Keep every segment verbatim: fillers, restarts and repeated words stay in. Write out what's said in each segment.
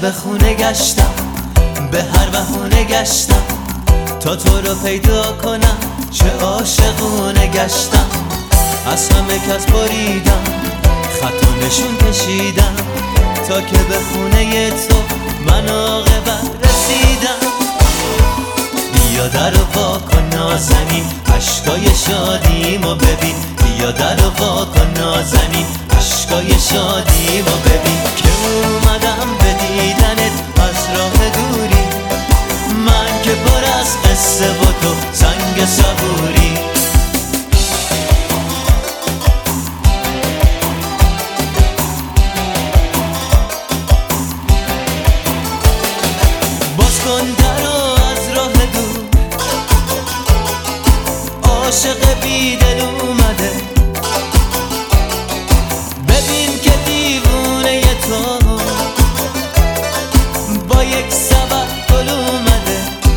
به خونه گشتم، به هر بهونه گشتم تا تو رو پیدا کنم. چه عاشقونه گشتم، از همه کس بریدم، خط و نشون کشیدم تا که به خونه تو من عاقبت رسیدم. بیا در رو وا کن نازنین، عشقای شادیمو ببین. بیا در رو وا کن نازنین، عشقای شادیمو ببین. که اومدم به دیدنت از راه دوری، من که پر از قصه و تو سنگ صبوری. باز کن درو از راه دور، عاشق بیدل اومده. ببین که دیوونه تو با یک سبب گل اومده.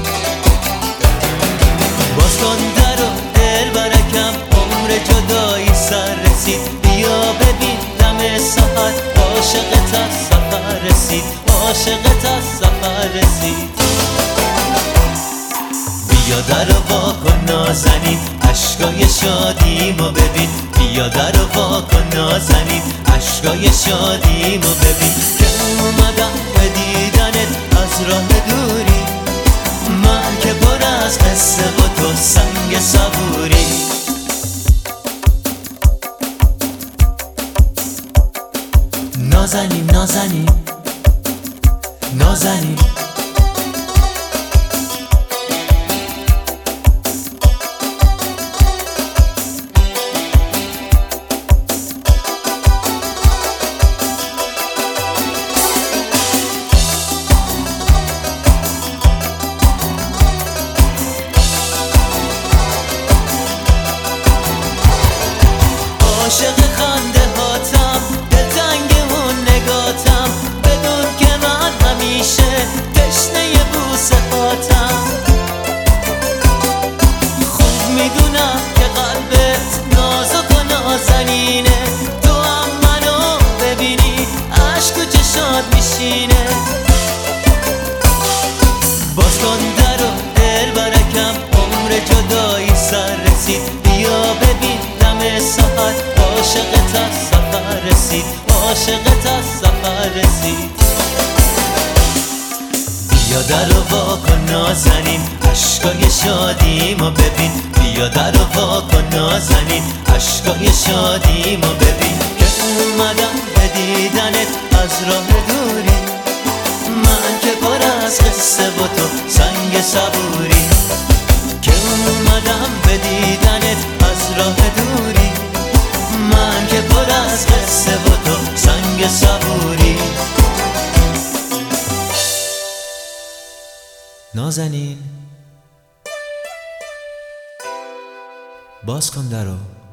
باز کن درو دل برکم، عمر جدایی سر رسید. بیا ببین دم سحر، عاشقت از سفر رسید، عاشقت از سفر رسید. بیا در رو وا کن نازنین، عشقای شادیمو ببین. بیا در رو وا کن نازنین، عشقای شادیمو ببین. که اومدم به دیدنت از راه دوری، من که پر از قصه و تو سنگ صبوری. نازنین نازنین نازنین، عاشق خنده هاتم، دلتنگ اون نگاتم. بدون که من همیشه تشنه بوسه هاتم. خوب میدونم که قلبت نازک و نازنینه، تو هم منو ببینی عشق و چشات میشینه. باز کن درو دل برکم، عمر جدایی سر رسید. بیا ببین دم سحر، عاشقت از سفر رسید، عاشقت از سفر رسید. بیا در رو وا کن نازنین، عشقای شادیمو ببین. بیا در رو وا کن نازنین، عشقای شادیمو ببین. که اومدم به دیدنت از راه دوری، من که پر از قصه و تو سنگ صبوری. که اومدم به دیدنت از راه دوری، من که پر از قصه و تو سنگ صبوری. نازنین باز کن درو